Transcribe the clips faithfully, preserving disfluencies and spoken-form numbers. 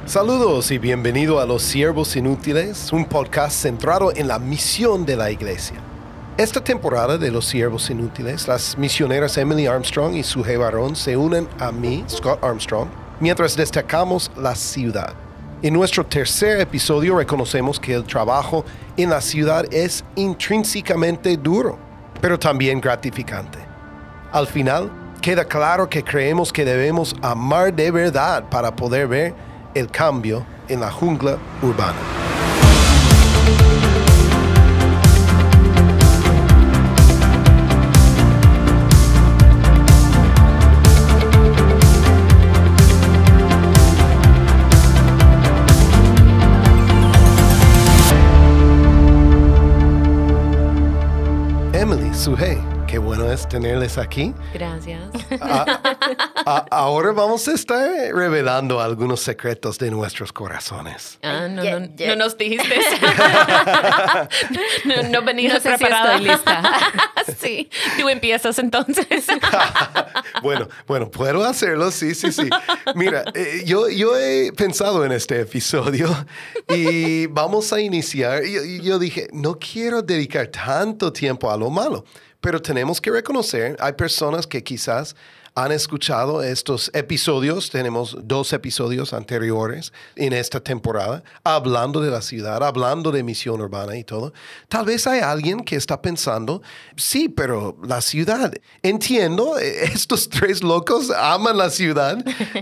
Saludos y bienvenido a Los Siervos Inútiles, un podcast centrado en la misión de la iglesia. Esta temporada de Los Siervos Inútiles, las misioneras Emily Armstrong y Sujei Barón se unen a mí, Scott Armstrong, mientras destacamos la ciudad. En nuestro tercer episodio reconocemos que el trabajo en la ciudad es intrínsecamente duro, pero también gratificante. Al final, queda claro que creemos que debemos amar de verdad para poder ver el cambio en la jungla urbana. Emily, Sujei, qué bueno es tenerles aquí. Gracias. A, a, ahora vamos a estar revelando algunos secretos de nuestros corazones. Ah, no, Yeah, no, yeah. no nos dijiste. no, no venía No sé si preparada. estoy lista. Sí, tú empiezas entonces. bueno, bueno, puedo hacerlo, sí, sí, sí. Mira, eh, yo, yo he pensado en este episodio y vamos a iniciar. Yo, yo dije, no quiero dedicar tanto tiempo a lo malo, pero tenemos que reconocer, hay personas que quizás han escuchado estos episodios, tenemos dos episodios anteriores en esta temporada, hablando de la ciudad, hablando de misión urbana y todo. Tal vez hay alguien que está pensando, sí, pero la ciudad, entiendo, estos tres locos aman la ciudad,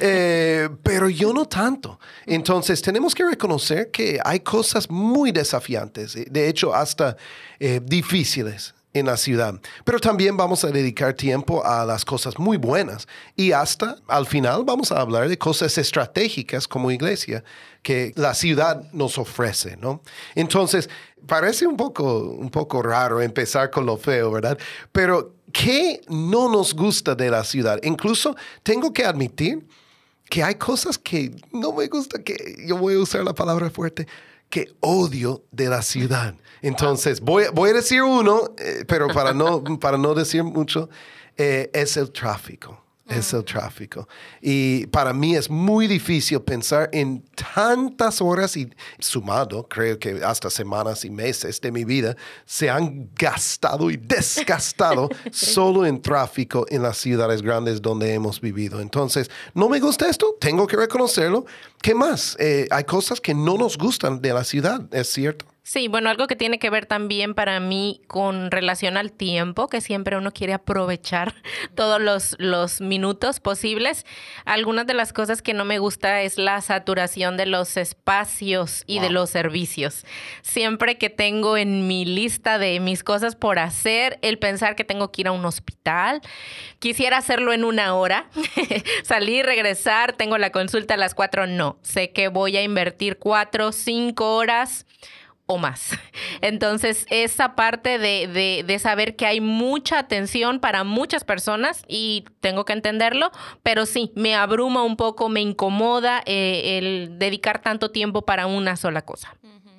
eh, pero yo no tanto. Entonces tenemos que reconocer que hay cosas muy desafiantes, de hecho hasta eh, difíciles en la ciudad. Pero también vamos a dedicar tiempo a las cosas muy buenas y hasta al final vamos a hablar de cosas estratégicas como iglesia que la ciudad nos ofrece, ¿no? Entonces, parece un poco, un poco raro empezar con lo feo, ¿verdad? Pero, ¿qué no nos gusta de la ciudad? Incluso tengo que admitir que hay cosas que no me gusta, que yo voy a usar la palabra fuerte, que odio de la ciudad. Entonces, voy, voy a decir uno, eh, pero para no, para no decir mucho, eh, es el tráfico. Es el tráfico. Y para mí es muy difícil pensar en tantas horas y sumado, creo que hasta semanas y meses de mi vida se han gastado y desgastado solo en tráfico en las ciudades grandes donde hemos vivido. Entonces, no me gusta esto, tengo que reconocerlo. ¿Qué más? Eh, hay cosas que no nos gustan de la ciudad, ¿es cierto? Sí, bueno, algo que tiene que ver también para mí con relación al tiempo, que siempre uno quiere aprovechar todos los, los minutos posibles. Algunas de las cosas que no me gusta es la saturación de los espacios y Wow. de los servicios. Siempre que tengo en mi lista de mis cosas por hacer, el pensar que tengo que ir a un hospital, quisiera hacerlo en una hora, salir, regresar, tengo la consulta a las cuatro, no. Sé que voy a invertir cuatro, cinco horas o más. Entonces, esa parte de, de, de saber que hay mucha atención para muchas personas y tengo que entenderlo, pero sí, me abruma un poco, me incomoda eh, el dedicar tanto tiempo para una sola cosa.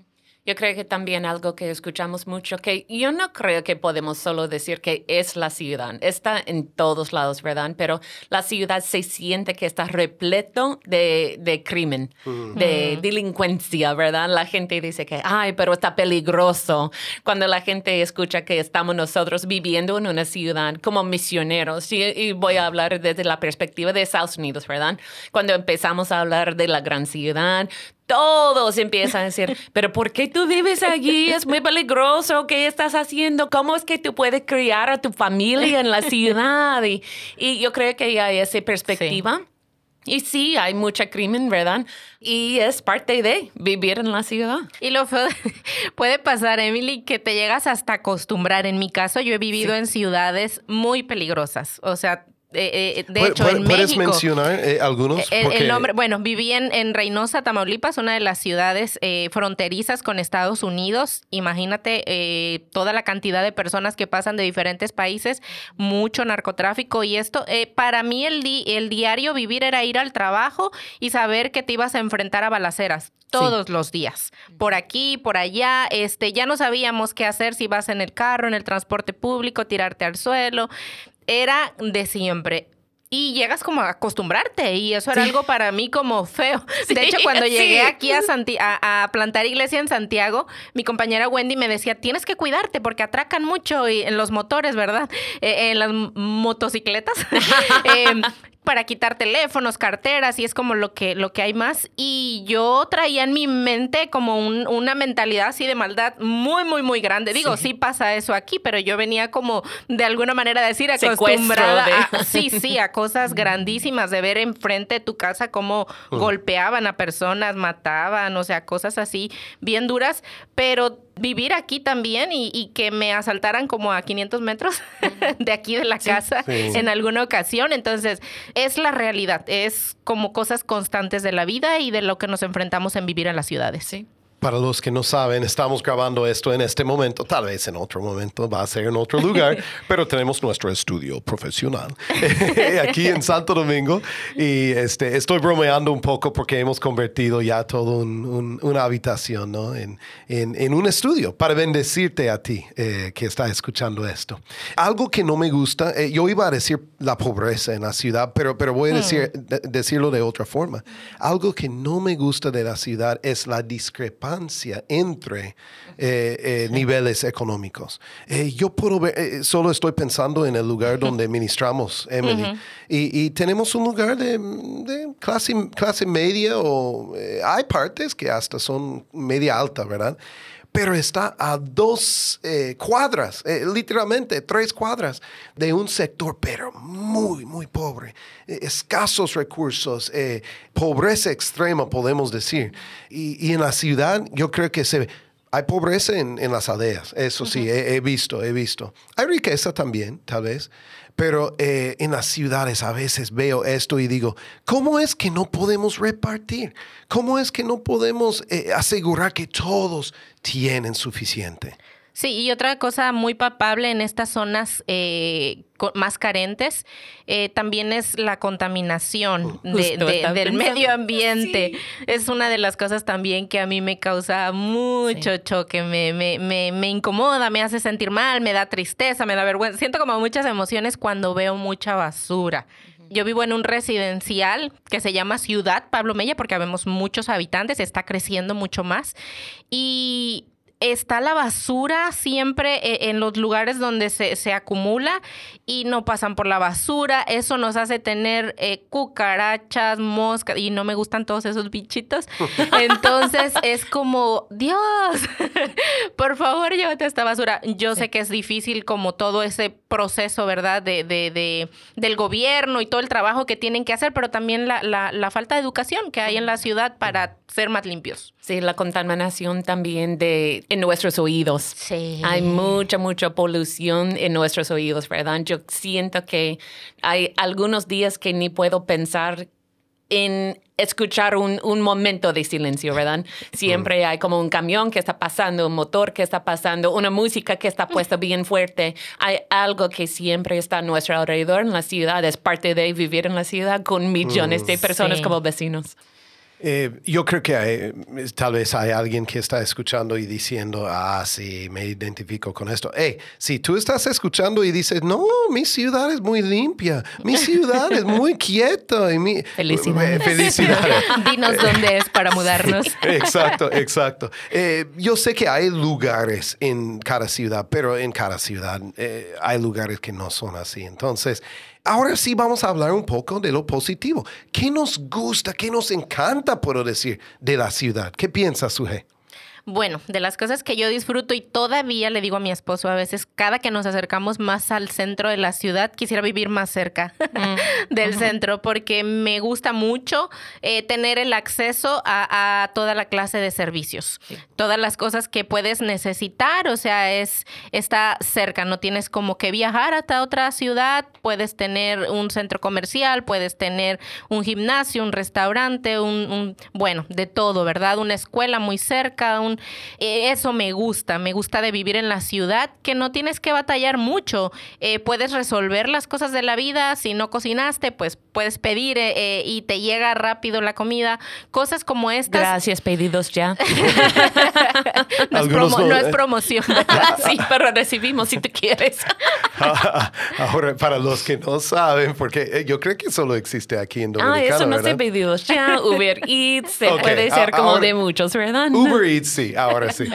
Yo creo que también algo que escuchamos mucho, que yo no creo que podemos solo decir que es la ciudad. Está en todos lados, ¿verdad? Pero la ciudad se siente que está repleto de, de crimen, mm. de delincuencia, ¿verdad? La gente dice que, ay, pero está peligroso. Cuando la gente escucha que estamos nosotros viviendo en una ciudad como misioneros, y, y voy a hablar desde la perspectiva de Estados Unidos, ¿verdad? Cuando empezamos a hablar de la gran ciudad, todos empiezan a decir, pero ¿por qué tú vives allí? Es muy peligroso. ¿Qué estás haciendo? ¿Cómo es que tú puedes criar a tu familia en la ciudad? Y, y yo creo que hay esa perspectiva. Sí. Y sí, hay mucho crimen, ¿verdad? Y es parte de vivir en la ciudad. Y lo feo puede pasar, Emily, que te llegas hasta acostumbrar. En mi caso, yo he vivido sí. en ciudades muy peligrosas. O sea, Eh, eh, de hecho, en ¿Puedes México, mencionar eh, algunos? El, porque... el nombre, bueno, viví en, en Reynosa, Tamaulipas, una de las ciudades eh, fronterizas con Estados Unidos. Imagínate eh, toda la cantidad de personas que pasan de diferentes países, mucho narcotráfico y esto. Eh, para mí el, di el diario vivir era ir al trabajo y saber que te ibas a enfrentar a balaceras todos sí. los días. Por aquí, por allá, este, ya no sabíamos qué hacer si vas en el carro, en el transporte público, tirarte al suelo. Era de siempre. y llegas como a acostumbrarte y eso era Sí. algo para mí como feo. Sí, De hecho, cuando sí. llegué aquí a, Santi- a, a plantar iglesia en Santiago, mi compañera Wendy me decía, tienes que cuidarte porque atracan mucho y, en los motores, ¿verdad? Eh, en las m- motocicletas. eh, para quitar teléfonos, carteras, y es como lo que, lo que hay más. Y yo traía en mi mente como un- una mentalidad así de maldad muy, muy, muy grande. Digo, sí. sí pasa eso aquí, pero yo venía como de alguna manera a decir acostumbrada de... a, sí, sí, a cosas grandísimas, de ver enfrente de tu casa cómo uh. golpeaban a personas, mataban, o sea, cosas así bien duras, pero vivir aquí también y, y que me asaltaran como a quinientos metros de aquí de la sí, casa sí. en alguna ocasión. Entonces, es la realidad, es como cosas constantes de la vida y de lo que nos enfrentamos en vivir en las ciudades. Sí. Para los que no saben, estamos grabando esto en este momento, tal vez en otro momento, va a ser en otro lugar, pero tenemos nuestro estudio profesional aquí en Santo Domingo y este, estoy bromeando un poco porque hemos convertido ya todo un, un, una habitación, ¿no? en, en, en un estudio para bendecirte a ti eh, que estás escuchando esto. Algo que no me gusta, eh, yo iba a decir la pobreza en la ciudad, pero, pero voy a decir, hmm. de, decirlo de otra forma. Algo que no me gusta de la ciudad es la discrepancia entre eh, eh, sí. niveles económicos. Eh, yo puedo ver, eh, solo estoy pensando en el lugar donde ministramos, Emily, uh-huh. y, y tenemos un lugar de, de clase, clase media o eh, hay partes que hasta son media alta, ¿verdad? Pero está a dos eh, cuadras, eh, literalmente tres cuadras de un sector, pero muy, muy pobre. Eh, escasos recursos, eh, pobreza extrema, podemos decir. Y, y en la ciudad, yo creo que se hay pobreza en, en las aldeas, eso sí, uh-huh. he, he visto, he visto. Hay riqueza también, tal vez. Pero eh, en las ciudades a veces veo esto y digo, ¿cómo es que no podemos repartir? ¿Cómo es que no podemos eh, asegurar que todos tienen suficiente? Sí, y otra cosa muy palpable en estas zonas eh, más carentes eh, también es la contaminación de, de, del medio ambiente. Sí. Es una de las cosas también que a mí me causa mucho sí. choque, me, me, me, me incomoda, me hace sentir mal, me da tristeza, me da vergüenza. Siento como muchas emociones cuando veo mucha basura. Yo vivo en un residencial que se llama Ciudad Pablo Mella porque habemos muchos habitantes, está creciendo mucho más y está la basura siempre en los lugares donde se, se acumula y no pasan por la basura. Eso nos hace tener eh, cucarachas, moscas y no me gustan todos esos bichitos. Entonces es como, Dios, por favor, llévate esta basura. Yo sí. sé que es difícil como todo ese proceso, ¿verdad? De, de, de, del gobierno y todo el trabajo que tienen que hacer, pero también la, la, la falta de educación que hay en la ciudad para ser más limpios. Sí, la contaminación también de en nuestros oídos. Sí. Hay mucha, mucha polución en nuestros oídos, ¿verdad? Yo siento que hay algunos días que ni puedo pensar en escuchar un, un momento de silencio, ¿verdad? Siempre hay como un camión que está pasando, un motor que está pasando, una música que está puesta bien fuerte. Hay algo que siempre está a nuestro alrededor en la ciudad. Es parte de vivir en la ciudad con millones de personas sí. como vecinos. Eh, yo creo que hay, tal vez hay alguien que está escuchando y diciendo, ah, sí, me identifico con esto. Hey, si tú estás escuchando y dices, no, mi ciudad es muy limpia, mi ciudad es muy quieta. Y mi... Felicidades. Eh, felicidades. Dinos dónde es para mudarnos. Sí, exacto, exacto. Eh, yo sé que hay lugares en cada ciudad, pero en cada ciudad eh, hay lugares que no son así. Entonces, ahora sí vamos a hablar un poco de lo positivo. ¿Qué nos gusta, qué nos encanta, puedo decir, de la ciudad? ¿Qué piensas, Suje? Bueno, de las cosas que yo disfruto y todavía le digo a mi esposo a veces, cada que nos acercamos más al centro de la ciudad, quisiera vivir más cerca mm. del uh-huh. centro porque me gusta mucho eh, tener el acceso a, a toda la clase de servicios. Sí. Todas las cosas que puedes necesitar, o sea, es está cerca, no tienes como que viajar hasta otra ciudad, puedes tener un centro comercial, puedes tener un gimnasio, un restaurante, un, un bueno, de todo, ¿verdad? Una escuela muy cerca, un comunicación. Eh, eso me gusta, me gusta de vivir en la ciudad, que no tienes que batallar mucho. Eh, puedes resolver las cosas de la vida. Si no cocinaste, pues puedes pedir eh, eh, y te llega rápido la comida. Cosas como estas. Gracias, pedidos ya. no, es promo, no, no es promoción, ¿verdad? Sí, pero recibimos si tú quieres. Ahora, para los que no saben, porque yo creo que solo existe aquí en Dominicana, Ah, eso no ¿verdad? se pedidos ya. Uber Eats se Okay, puede ser a- como ahora- de muchos, ¿verdad? Uber Eats, sí, ahora sí.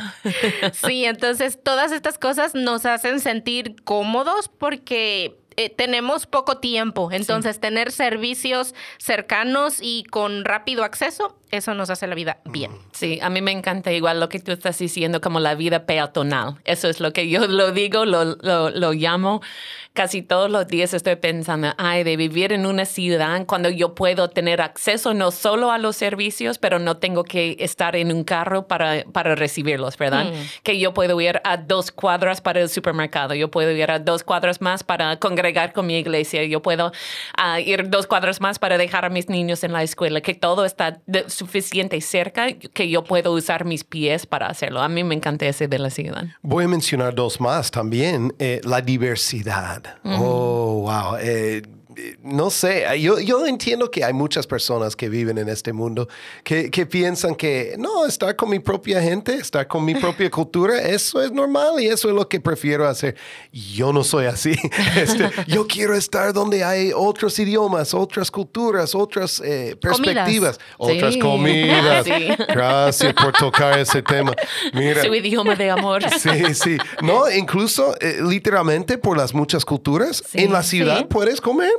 Sí, entonces todas estas cosas nos hacen sentir cómodos porque eh, tenemos poco tiempo. Entonces, sí. tener servicios cercanos y con rápido acceso, eso nos hace la vida bien. Sí, a mí me encanta igual lo que tú estás diciendo, como la vida peatonal. Eso es lo que yo lo digo, lo, lo, lo llamo. Casi todos los días estoy pensando, ay, de vivir en una ciudad cuando yo puedo tener acceso no solo a los servicios, pero no tengo que estar en un carro para, para recibirlos, ¿verdad? Mm. Que yo puedo ir a dos cuadras para el supermercado, yo puedo ir a dos cuadras más para congregar con mi iglesia, yo puedo uh, ir dos cuadras más para dejar a mis niños en la escuela, que todo está de, suficiente cerca que yo puedo usar mis pies para hacerlo. A mí me encanta ese de la ciudad. Voy a mencionar dos más también. Eh, la diversidad. Uh-huh. Oh, wow. Eh, no sé, yo, yo entiendo que hay muchas personas que viven en este mundo que, que piensan que no, estar con mi propia gente, estar con mi propia cultura, eso es normal y eso es lo que prefiero hacer. Yo no soy así. Este, yo quiero estar donde hay otros idiomas, otras culturas, otras eh, perspectivas, comidas. otras sí. comidas. Sí. Gracias por tocar ese tema. Mira, su idioma de amor. Sí, sí. No, incluso eh, literalmente por las muchas culturas, sí, en la ciudad sí. puedes comer.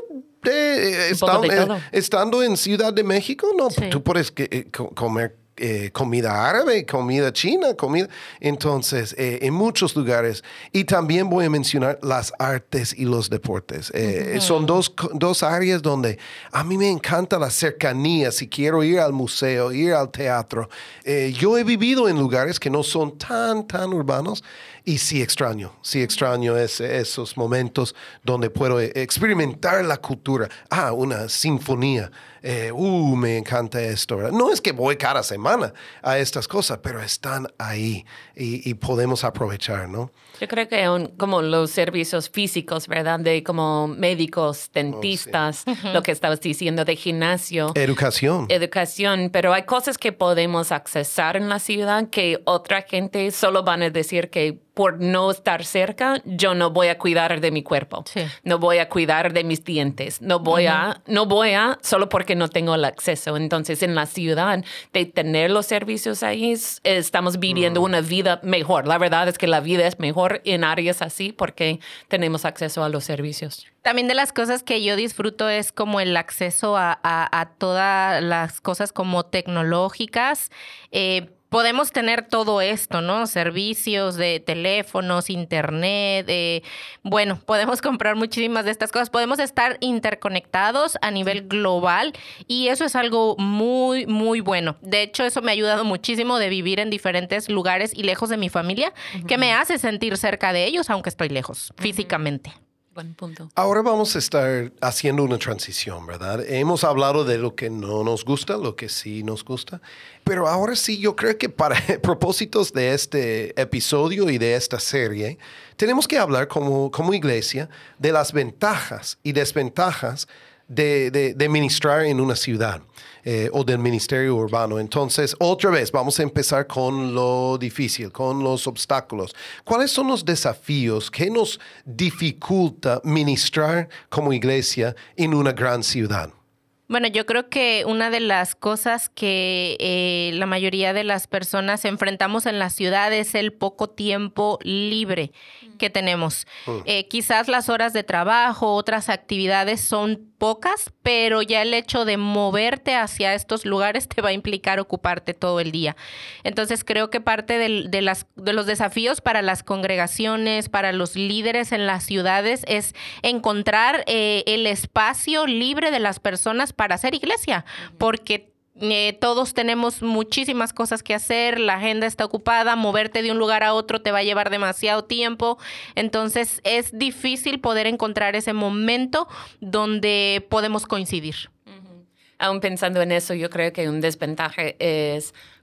De, estando, de eh, estando en Ciudad de México, no, sí. tú puedes que, eh, comer eh, comida árabe, comida china, comida. Entonces, eh, en muchos lugares. Y también voy a mencionar las artes y los deportes. Eh, uh-huh. Son dos, dos áreas donde a mí me encanta la cercanía. Si quiero ir al museo, ir al teatro. Eh, yo he vivido en lugares que no son tan, tan urbanos. Y sí extraño, sí extraño ese, esos momentos donde puedo experimentar la cultura. Ah, una sinfonía. Eh, uh, me encanta esto, ¿verdad? No es que voy cada semana a estas cosas, pero están ahí y, y podemos aprovechar, ¿no? Yo creo que un, como los servicios físicos, ¿verdad? De como médicos, dentistas, oh, sí. uh-huh. lo que estabas diciendo de gimnasio. Educación. Educación, pero hay cosas que podemos accesar en la ciudad que otra gente solo van a decir que por no estar cerca, yo no voy a cuidar de mi cuerpo. Sí. No voy a cuidar de mis dientes. No voy uh-huh. a, no voy a, solo porque no tengo el acceso. Entonces, en la ciudad, de tener los servicios ahí, estamos viviendo uh-huh. una vida mejor. La verdad es que la vida es mejor en áreas así porque tenemos acceso a los servicios. También de las cosas que yo disfruto es como el acceso a, a, a todas las cosas como tecnológicas. Eh, Podemos tener todo esto, ¿no? Servicios de teléfonos, internet, eh, bueno, podemos comprar muchísimas de estas cosas. Podemos estar interconectados a nivel global y eso es algo muy, muy bueno. De hecho, eso me ha ayudado muchísimo de vivir en diferentes lugares y lejos de mi familia, uh-huh. que me hace sentir cerca de ellos, aunque estoy lejos, uh-huh. físicamente. Buen punto. Ahora vamos a estar haciendo una transición, ¿verdad? Hemos hablado de lo que no nos gusta, lo que sí nos gusta, pero ahora sí yo creo que para propósitos de este episodio y de esta serie, tenemos que hablar como, como iglesia de las ventajas y desventajas de, de, de ministrar en una ciudad. Eh, o del ministerio urbano. Entonces, otra vez, vamos a empezar con lo difícil, con los obstáculos. ¿Cuáles son los desafíos que nos dificulta ministrar como iglesia en una gran ciudad? Bueno, yo creo que una de las cosas que eh, la mayoría de las personas enfrentamos en la ciudad es el poco tiempo libre que tenemos. Mm. Eh, quizás las horas de trabajo, otras actividades son pocas, pero ya el hecho de moverte hacia estos lugares te va a implicar ocuparte todo el día. Entonces creo que parte de, de, las, de los desafíos para las congregaciones, para los líderes en las ciudades es encontrar eh, el espacio libre de las personas para hacer iglesia, porque Eh, todos tenemos muchísimas cosas que hacer, la agenda está ocupada, moverte de un lugar a otro te va a llevar demasiado tiempo, entonces es difícil poder encontrar ese momento donde podemos coincidir. Uh-huh. Aún pensando en eso, yo creo que un desventaja es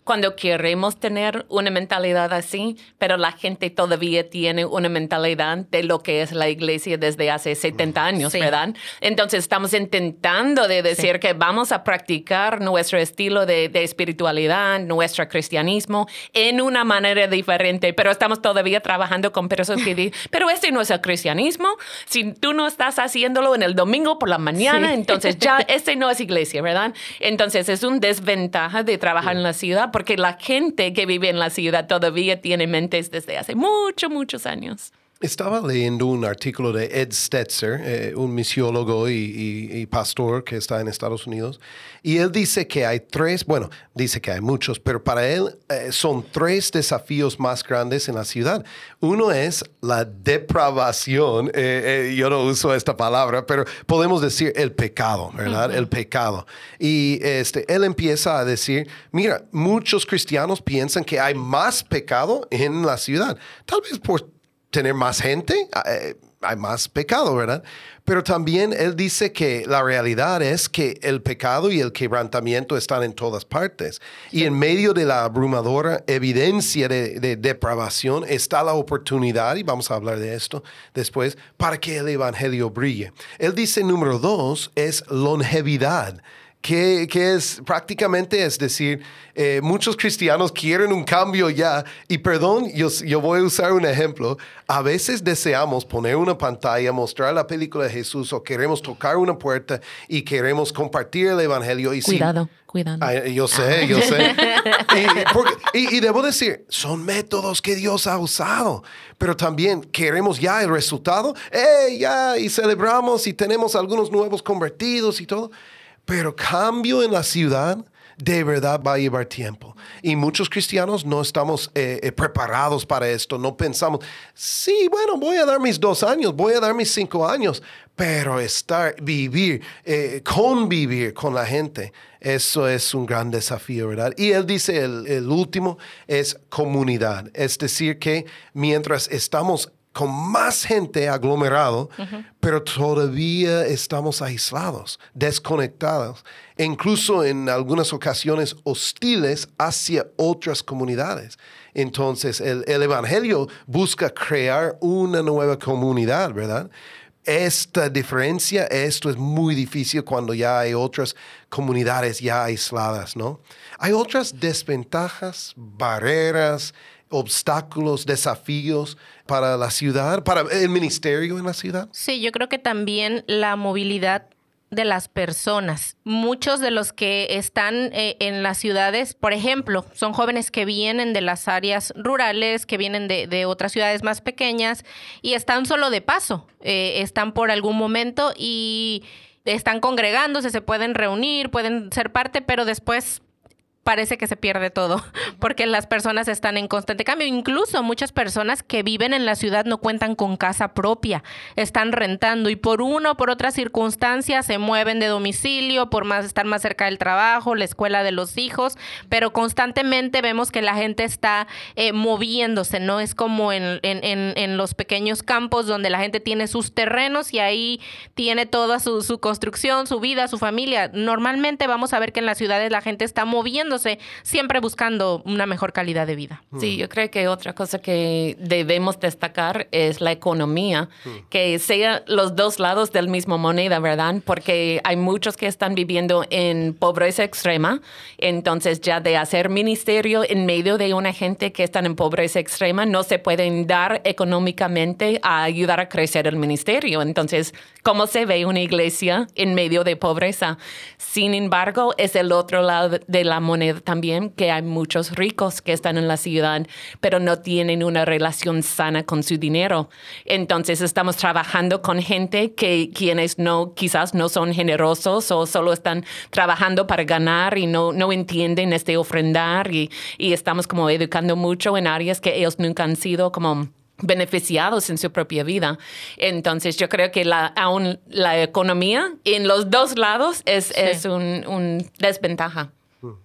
cuando queremos tener una mentalidad así, pero la gente todavía tiene una mentalidad de lo que es la iglesia desde hace setenta años, sí. ¿verdad? Entonces estamos intentando de decir sí. que vamos a practicar nuestro estilo de, de espiritualidad, nuestro cristianismo en una manera diferente, pero estamos todavía trabajando con personas que dicen, pero este no es el cristianismo. Si tú no estás haciéndolo en el domingo por la mañana, sí. entonces ya este no es iglesia, ¿verdad? Entonces es una desventaja de trabajar sí. en la ciudad porque la gente que vive en la ciudad todavía tiene mentes desde hace muchos, muchos años. Estaba leyendo un artículo de Ed Stetzer, eh, un misiólogo y, y, y pastor que está en Estados Unidos, y él dice que hay tres, bueno, dice que hay muchos, pero para él eh, son tres desafíos más grandes en la ciudad. Uno es la depravación, eh, eh, yo no uso esta palabra, pero podemos decir el pecado, ¿verdad? Uh-huh. El pecado. Y este, él empieza a decir, mira, muchos cristianos piensan que hay más pecado en la ciudad, tal vez por tener más gente, eh, hay más pecado, ¿verdad? Pero también él dice que la realidad es que el pecado y el quebrantamiento están en todas partes. Sí. Y en medio de la abrumadora evidencia de, de depravación está la oportunidad, y vamos a hablar de esto después, para que el evangelio brille. Él dice, número dos, es longevidad. Que, que es prácticamente, es decir, eh, muchos cristianos quieren un cambio ya. Y perdón, yo, yo voy a usar un ejemplo. A veces deseamos poner una pantalla, mostrar la película de Jesús o queremos tocar una puerta y queremos compartir el evangelio. Y cuidado, sí, cuidado. Ay, yo sé, ah. yo sé. y, porque, y, y debo decir, son métodos que Dios ha usado. Pero también queremos ya el resultado. ¡Eh, ya! Y celebramos y tenemos algunos nuevos convertidos y todo. Pero cambio en la ciudad de verdad va a llevar tiempo. Y muchos cristianos no estamos eh, eh, preparados para esto. No pensamos, sí, bueno, voy a dar mis dos años, voy a dar mis cinco años. Pero estar, vivir, eh, convivir con la gente, eso es un gran desafío, ¿verdad? Y él dice, el, el último es comunidad. Es decir, que mientras estamos con más gente aglomerado, uh-huh. pero todavía estamos aislados, desconectados, e incluso en algunas ocasiones hostiles hacia otras comunidades. Entonces, el, el evangelio busca crear una nueva comunidad, ¿verdad? Esta diferencia, esto es muy difícil cuando ya hay otras comunidades ya aisladas, ¿no? Hay otras desventajas, barreras, obstáculos, desafíos para la ciudad, para el ministerio en la ciudad. Sí, yo creo que también la movilidad de las personas. Muchos de los que están eh, en las ciudades, por ejemplo, son jóvenes que vienen de las áreas rurales, que vienen de, de otras ciudades más pequeñas y están solo de paso, eh, están por algún momento y están congregándose, se pueden reunir, pueden ser parte, pero después parece que se pierde todo, porque las personas están en constante cambio. Incluso muchas personas que viven en la ciudad no cuentan con casa propia, están rentando y por una o por otra circunstancia se mueven de domicilio, por más estar más cerca del trabajo, la escuela de los hijos, pero constantemente vemos que la gente está eh, moviéndose, ¿no? Es como en, en, en, en los pequeños campos donde la gente tiene sus terrenos y ahí tiene toda su, su construcción, su vida, su familia. Normalmente vamos a ver que en las ciudades la gente está moviendo, siempre buscando una mejor calidad de vida. Sí, yo creo que otra cosa que debemos destacar es la economía, que sea los dos lados del mismo moneda, ¿verdad? Porque hay muchos que están viviendo en pobreza extrema, entonces ya de hacer ministerio en medio de una gente que está en pobreza extrema, no se pueden dar económicamente a ayudar a crecer el ministerio. Entonces, ¿cómo se ve una iglesia en medio de pobreza? Sin embargo, es el otro lado de la moneda también, que hay muchos ricos que están en la ciudad, pero no tienen una relación sana con su dinero. Entonces estamos trabajando con gente que quienes no, quizás no son generosos o solo están trabajando para ganar y no, no entienden este ofrendar y, y estamos como educando mucho en áreas que ellos nunca han sido como beneficiados en su propia vida. Entonces, yo creo que la, aún la economía en los dos lados es, sí. es un, un desventaja.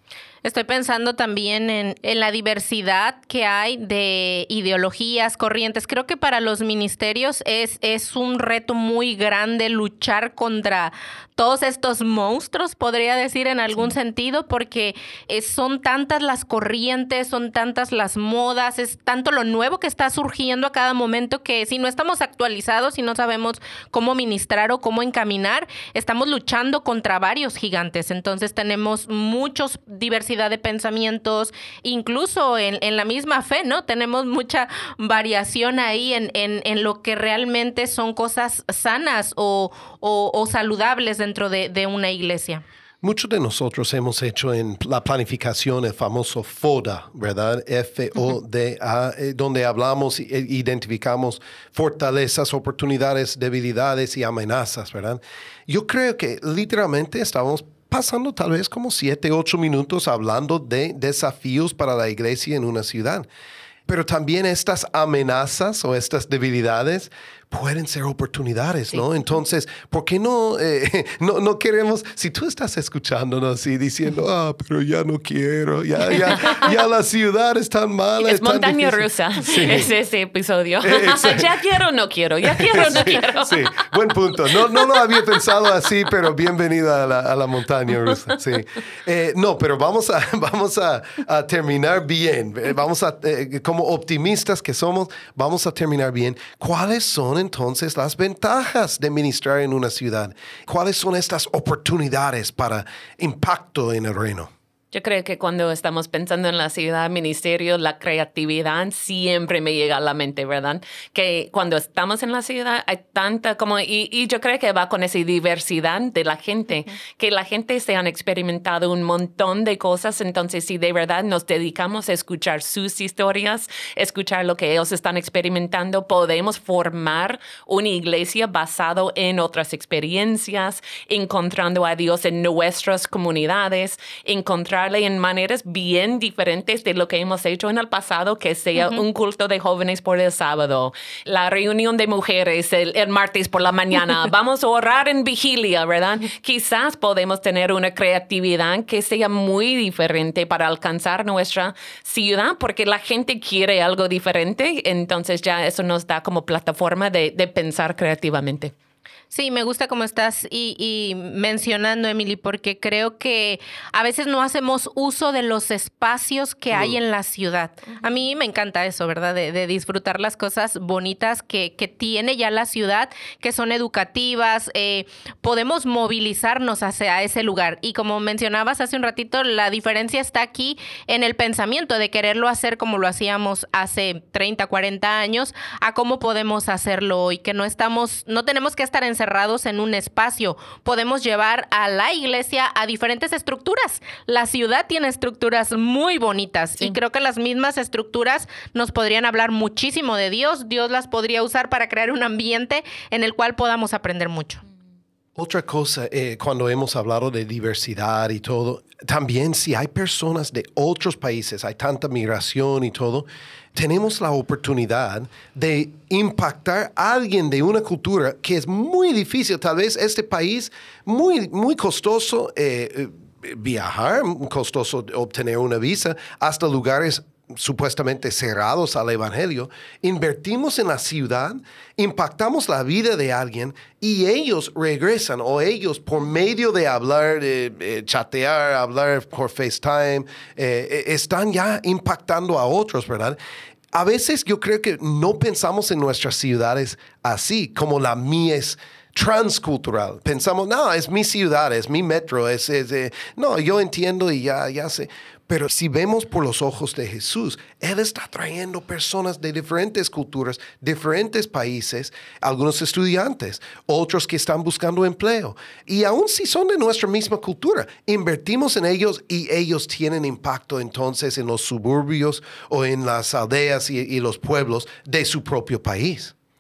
Estoy pensando también en, en la diversidad que hay de ideologías, corrientes. Creo que para los ministerios es, es un reto muy grande luchar contra todos estos monstruos, podría decir en algún sí. sentido, porque es, son tantas las corrientes, son tantas las modas, es tanto lo nuevo que está surgiendo a cada momento que si no estamos actualizados, si no sabemos cómo ministrar o cómo encaminar, estamos luchando contra varios gigantes. Entonces tenemos muchos diversidad de pensamientos, incluso en, en la misma fe, ¿no? Tenemos mucha variación ahí en, en, en lo que realmente son cosas sanas o, o, o saludables dentro de, de una iglesia. Muchos de nosotros hemos hecho en la planificación el famoso FODA, ¿verdad? F O D A, uh-huh. eh, donde hablamos e identificamos fortalezas, oportunidades, debilidades y amenazas, ¿verdad? Yo creo que literalmente estamos pasando tal vez como siete, ocho minutos hablando de desafíos para la iglesia en una ciudad. Pero también estas amenazas o estas debilidades pueden ser oportunidades, sí. ¿no? Entonces, ¿por qué no, eh, no, no queremos, si tú estás escuchándonos y diciendo, ah, pero ya no quiero, ya, ya, ya la ciudad es tan mala. Es, es tan montaña difícil. rusa, sí. es ese episodio. Eh, ya quiero, no quiero, ya quiero, no sí, quiero. Sí, buen punto. No, no lo había pensado así, pero bienvenida a la, a la montaña rusa, sí. Eh, no, pero vamos a, vamos a, a terminar bien. Vamos a, eh, como optimistas que somos, vamos a terminar bien. ¿Cuáles son entonces las ventajas de ministrar en una ciudad? ¿Cuáles son estas oportunidades para impacto en el reino? Yo creo que cuando estamos pensando en la ciudad, ministerio, la creatividad siempre me llega a la mente, ¿verdad? Que cuando estamos en la ciudad hay tanta como, y, y yo creo que va con esa diversidad de la gente, uh-huh. que la gente se han experimentado un montón de cosas, entonces si de verdad nos dedicamos a escuchar sus historias, escuchar lo que ellos están experimentando, podemos formar una iglesia basada en otras experiencias, encontrando a Dios en nuestras comunidades, encontrar en maneras bien diferentes de lo que hemos hecho en el pasado, que sea uh-huh. un culto de jóvenes por el sábado, la reunión de mujeres el, el martes por la mañana, vamos a orar en vigilia, ¿verdad? Quizás podemos tener una creatividad que sea muy diferente para alcanzar nuestra ciudad, porque la gente quiere algo diferente, entonces ya eso nos da como plataforma de, de pensar creativamente. Sí, me gusta cómo estás y, y mencionando, Emily, porque creo que a veces no hacemos uso de los espacios que hay en la ciudad. A mí me encanta eso, ¿verdad? De, de disfrutar las cosas bonitas que, que tiene ya la ciudad, que son educativas. Eh, podemos movilizarnos hacia ese lugar. Y como mencionabas hace un ratito, la diferencia está aquí en el pensamiento de quererlo hacer como lo hacíamos hace treinta, cuarenta años, a cómo podemos hacerlo hoy, que no estamos, no tenemos que estar encerrados en un espacio. Podemos llevar a la iglesia a diferentes estructuras. La ciudad tiene estructuras muy bonitas sí. y creo que las mismas estructuras nos podrían hablar muchísimo de Dios. Dios las podría usar para crear un ambiente en el cual podamos aprender mucho. Otra cosa, eh, cuando hemos hablado de diversidad y todo, también si hay personas de otros países, hay tanta migración y todo, tenemos la oportunidad de impactar a alguien de una cultura que es muy difícil. Tal vez este país, muy, muy costoso eh, viajar, costoso obtener una visa, hasta lugares supuestamente cerrados al evangelio. Invertimos en la ciudad, impactamos la vida de alguien y ellos regresan, o ellos por medio de hablar, eh, eh, chatear, hablar por FaceTime, eh, están ya impactando a otros, ¿verdad? A veces yo creo que no pensamos en nuestras ciudades así, como la mía es transcultural. Pensamos, no, es mi ciudad, es mi metro, es, es eh, no, yo entiendo y ya, ya sé. Pero si vemos por los ojos de Jesús, Él está trayendo personas de diferentes culturas, diferentes países, algunos estudiantes, otros que están buscando empleo. Y aun si son de nuestra misma cultura, invertimos en ellos y ellos tienen impacto entonces en los suburbios o en las aldeas y, y los pueblos de su propio país.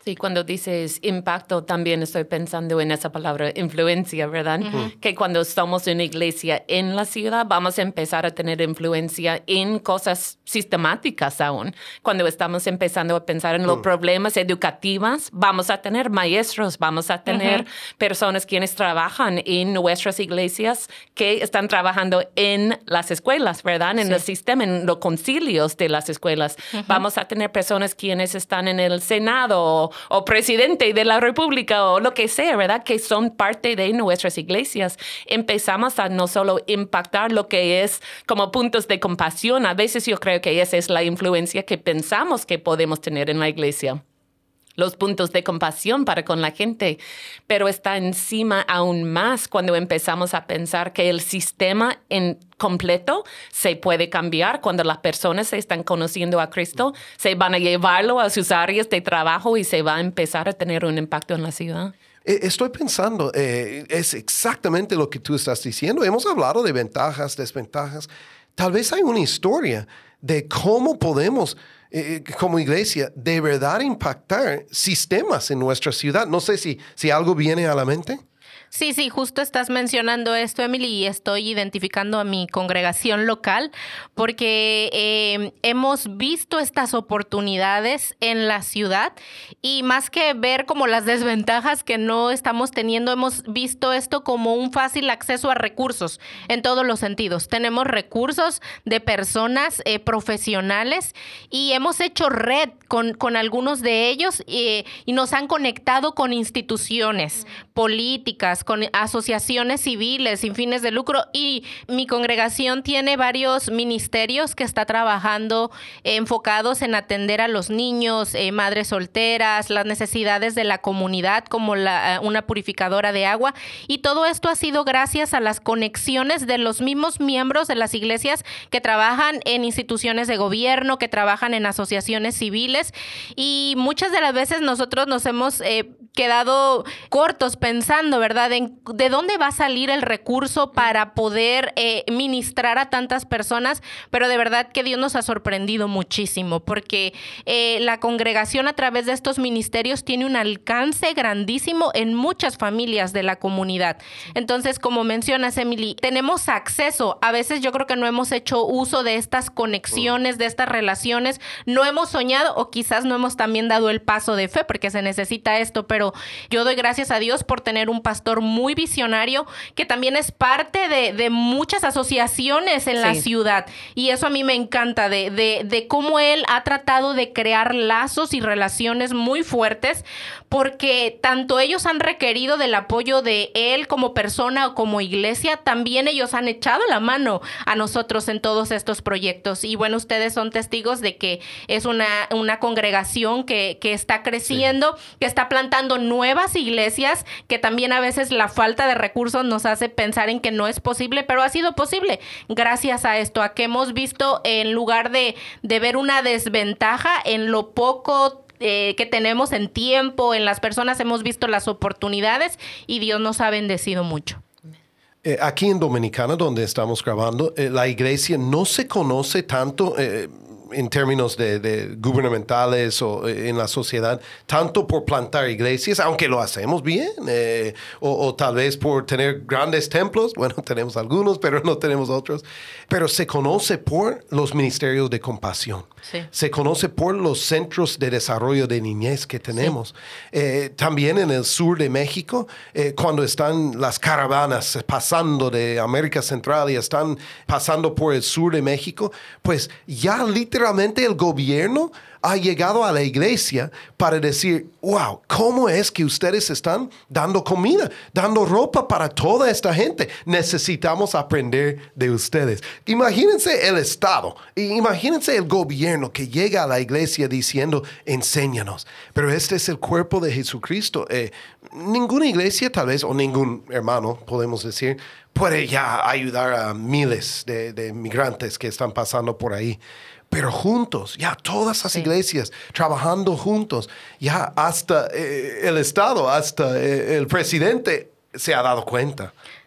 Sí, cuando dices impacto, también estoy pensando en esa palabra influencia, ¿verdad? Uh-huh. Que cuando somos una iglesia en la ciudad, vamos a empezar a tener influencia en cosas sistemáticas aún. Cuando estamos empezando a pensar en los uh-huh. problemas educativos, vamos a tener maestros, vamos a tener uh-huh. personas quienes trabajan en nuestras iglesias que están trabajando en las escuelas, ¿verdad? En sí. el sistema, en los concilios de las escuelas. Uh-huh. Vamos a tener personas quienes están en el Senado o presidente de la República o lo que sea, ¿verdad? Que son parte de nuestras iglesias. Empezamos a no solo impactar lo que es como puntos de compasión. A veces yo creo que esa es la influencia que pensamos que podemos tener en la iglesia. Los puntos de compasión para con la gente, pero está encima aún más cuando empezamos a pensar que el sistema en completo se puede cambiar cuando las personas se están conociendo a Cristo, se van a llevarlo a sus áreas de trabajo y se va a empezar a tener un impacto en la ciudad. Estoy pensando, eh, es exactamente lo que tú estás diciendo. Hemos hablado de ventajas, desventajas. Tal vez hay una historia de cómo podemos Eh, como iglesia, de verdad impactar sistemas en nuestra ciudad. No sé si, si algo viene a la mente. Sí, sí, justo estás mencionando esto, Emily, y estoy identificando a mi congregación local porque eh, hemos visto estas oportunidades en la ciudad y más que ver como las desventajas que no estamos teniendo, hemos visto esto como un fácil acceso a recursos en todos los sentidos. Tenemos recursos de personas eh, profesionales y hemos hecho red con, con algunos de ellos eh, y nos han conectado con instituciones políticas, con asociaciones civiles sin fines de lucro, y mi congregación tiene varios ministerios que está trabajando eh, enfocados en atender a los niños, eh, madres solteras, las necesidades de la comunidad como la, una purificadora de agua, y todo esto ha sido gracias a las conexiones de los mismos miembros de las iglesias que trabajan en instituciones de gobierno, que trabajan en asociaciones civiles, y muchas de las veces nosotros nos hemos eh, quedado cortos pensando, ¿verdad?, en de dónde va a salir el recurso para poder eh, ministrar a tantas personas, pero de verdad que Dios nos ha sorprendido muchísimo porque eh, la congregación a través de estos ministerios tiene un alcance grandísimo en muchas familias de la comunidad. Entonces, como mencionas, Emily, tenemos acceso. A veces yo creo que no hemos hecho uso de estas conexiones, de estas relaciones, no hemos soñado o quizás no hemos también dado el paso de fe porque se necesita esto, pero yo doy gracias a Dios por tener un pastor muy visionario que también es parte de, de muchas asociaciones en sí. la ciudad, y eso a mí me encanta de, de, de cómo él ha tratado de crear lazos y relaciones muy fuertes, porque tanto ellos han requerido del apoyo de él como persona o como iglesia, también ellos han echado la mano a nosotros en todos estos proyectos. Y bueno, ustedes son testigos de que es una, una congregación que, que está creciendo, sí. que está plantando nuevas iglesias, que también a veces la falta de recursos nos hace pensar en que no es posible, pero ha sido posible gracias a esto, a que hemos visto, en lugar de, de ver una desventaja en lo poco eh, que tenemos en tiempo, en las personas, hemos visto las oportunidades y Dios nos ha bendecido mucho. Eh, aquí en Dominicana, donde estamos grabando, eh, la iglesia no se conoce tanto eh, en términos de, de gubernamentales o eh, en la sociedad, tanto por plantar iglesias, aunque lo hacemos bien, eh, o, o tal vez por tener grandes templos. Bueno, tenemos algunos, pero no tenemos otros. Pero se conoce por los ministerios de compasión. Sí. Se conoce por los centros de desarrollo de niñez que tenemos. Sí. Eh, también en el sur de México, eh, cuando están las caravanas pasando de América Central y están pasando por el sur de México, pues ya literalmente el gobierno ha llegado a la iglesia para decir, wow, ¿cómo es que ustedes están dando comida, dando ropa para toda esta gente? Necesitamos aprender de ustedes. Imagínense el Estado, imagínense el gobierno que llega a la iglesia diciendo, enséñanos. Pero este es el cuerpo de Jesucristo. Eh, ninguna iglesia tal vez, o ningún hermano, podemos decir, puede ya ayudar a miles de, de migrantes que están pasando por ahí. Pero juntos, ya todas las sí. iglesias trabajando juntos, ya hasta eh, el Estado, hasta eh, el presidente se ha dado cuenta.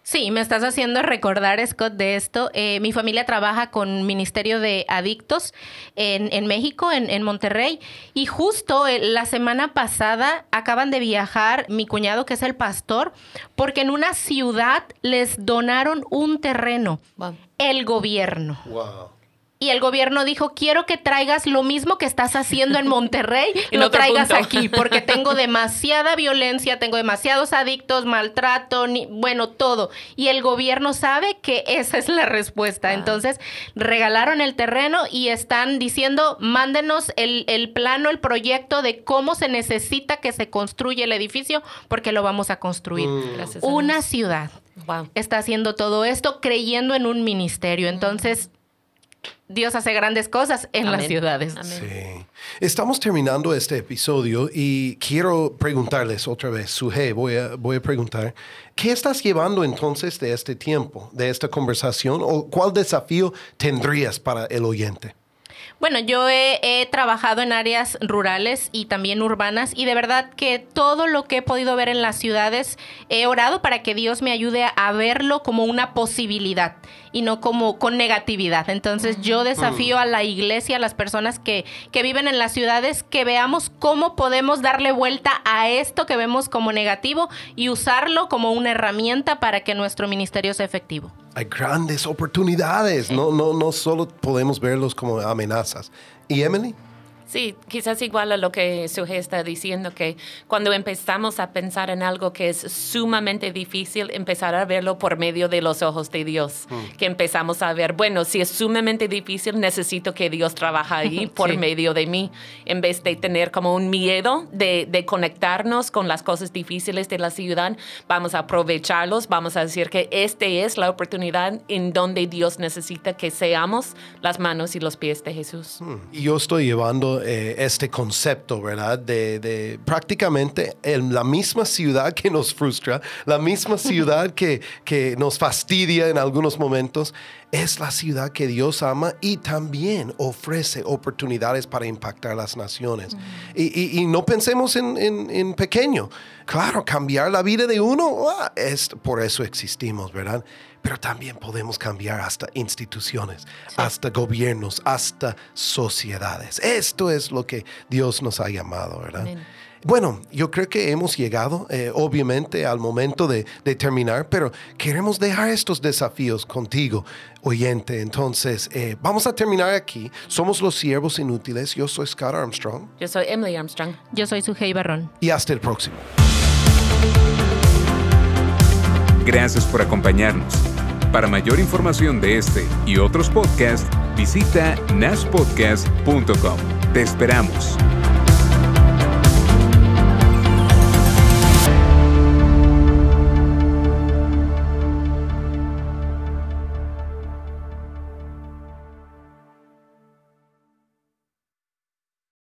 Sí, me estás haciendo recordar, Scott, de esto. Eh, mi familia trabaja con Ministerio de Adictos en, en México, en, en Monterrey. Y justo eh, la semana pasada acaban de viajar mi cuñado, que es el pastor, porque en una ciudad les donaron un terreno. Wow. El gobierno. Wow. Y el gobierno dijo, quiero que traigas lo mismo que estás haciendo en Monterrey, lo traigas punto. aquí, porque tengo demasiada violencia, tengo demasiados adictos, maltrato, ni, bueno, todo. Y el gobierno sabe que esa es la respuesta. Wow. Entonces, regalaron el terreno y están diciendo, mándenos el, el plano, el proyecto de cómo se necesita que se construya el edificio, porque lo vamos a construir. Mm. Gracias a Una Dios. ciudad wow. está haciendo todo esto creyendo en un ministerio. Entonces, Dios hace grandes cosas en Amén. las ciudades. Amén. Sí. Estamos terminando este episodio y quiero preguntarles otra vez, Suje, voy a, voy a preguntar, ¿qué estás llevando entonces de este tiempo, de esta conversación? ¿O cuál desafío tendrías para el oyente? Bueno, yo he, he trabajado en áreas rurales y también urbanas y de verdad que todo lo que he podido ver en las ciudades he orado para que Dios me ayude a verlo como una posibilidad y no como con negatividad. Entonces yo desafío a la iglesia, a las personas que, que viven en las ciudades, que veamos cómo podemos darle vuelta a esto que vemos como negativo y usarlo como una herramienta para que nuestro ministerio sea efectivo. Hay grandes oportunidades, no, no, no solo podemos verlos como amenazas. ¿Y Emily? Sí, quizás igual a lo que Suje está diciendo, que cuando empezamos a pensar en algo que es sumamente difícil, empezar a verlo por medio de los ojos de Dios. Mm. Que empezamos a ver, bueno, si es sumamente difícil, necesito que Dios trabaje ahí por sí. medio de mí, en vez de tener como un miedo de, de conectarnos con las cosas difíciles de la ciudad. Vamos a aprovecharlos, vamos a decir que esta es la oportunidad en donde Dios necesita que seamos las manos y los pies de Jesús. Mm. Y yo estoy llevando Eh, este concepto, ¿verdad? De, de prácticamente en la misma ciudad que nos frustra, la misma ciudad que, que nos fastidia en algunos momentos, es la ciudad que Dios ama y también ofrece oportunidades para impactar las naciones. Mm. Y, y, y no pensemos en, en, en pequeño. Claro, cambiar la vida de uno, ah, es, por eso existimos, ¿verdad? Pero también podemos cambiar hasta instituciones, sí. hasta gobiernos, hasta sociedades. Esto es lo que Dios nos ha llamado, ¿verdad? Amén. Bueno, yo creo que hemos llegado, eh, obviamente, al momento de, de terminar, pero queremos dejar estos desafíos contigo, oyente. Entonces, eh, vamos a terminar aquí. Somos los Siervos Inútiles. Yo soy Scott Armstrong. Yo soy Emily Armstrong. Yo soy Sujei Barrón. Y hasta el próximo. Gracias por acompañarnos. Para mayor información de este y otros podcasts, visita nash podcast punto com. Te esperamos.